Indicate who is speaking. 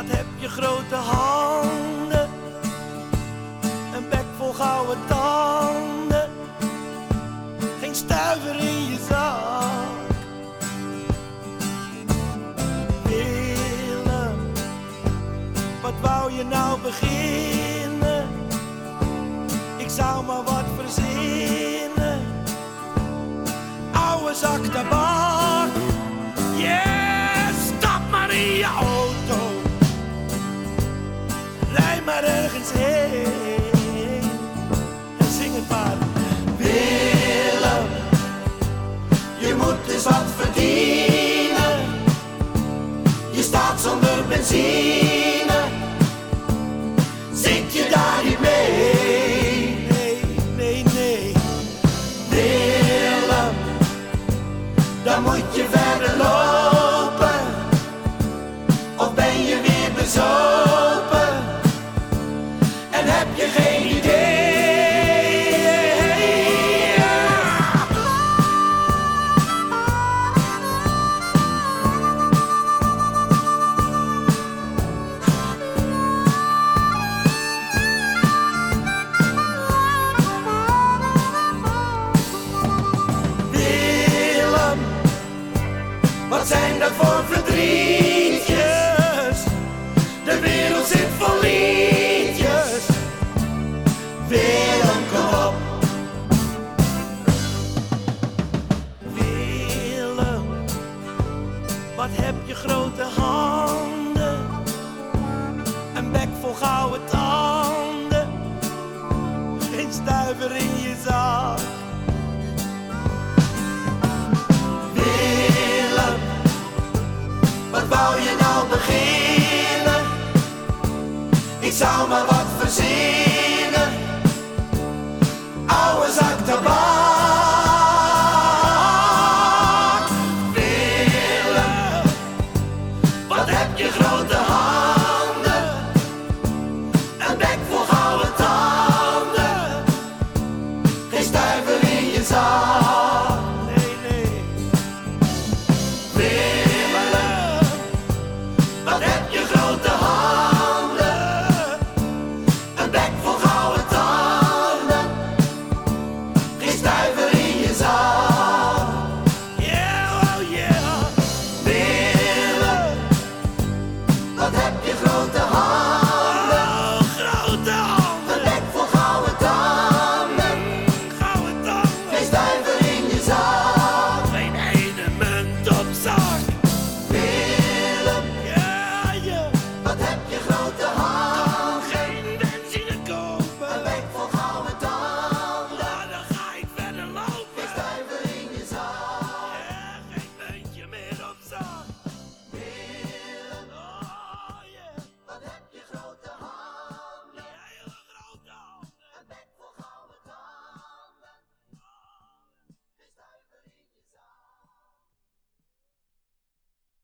Speaker 1: Wat heb je grote handen, een bek vol gouden tanden, geen stuiver in je zak. Willem, wat wou je nou beginnen? Ik zou maar wat verzinnen. Oude zak tabak, yeah, stap maar in je auto. Rij maar ergens heen en zing het maar. Willem, je moet eens wat verdienen. Je staat zonder benzine. Zit je daar niet mee? Nee, nee, nee. Willem, dan moet je verder lopen. Of ben je weer bezopen? En heb je geen idee? Willem, wat zijn dat voor verdrietjes? De wereld zit vol liedjes. Willem, kom op. Willem, wat heb je grote handen, een bek vol gouden tanden, geen stuiver in je zak. Willem, wat wou je nou beginnen? Ik zou maar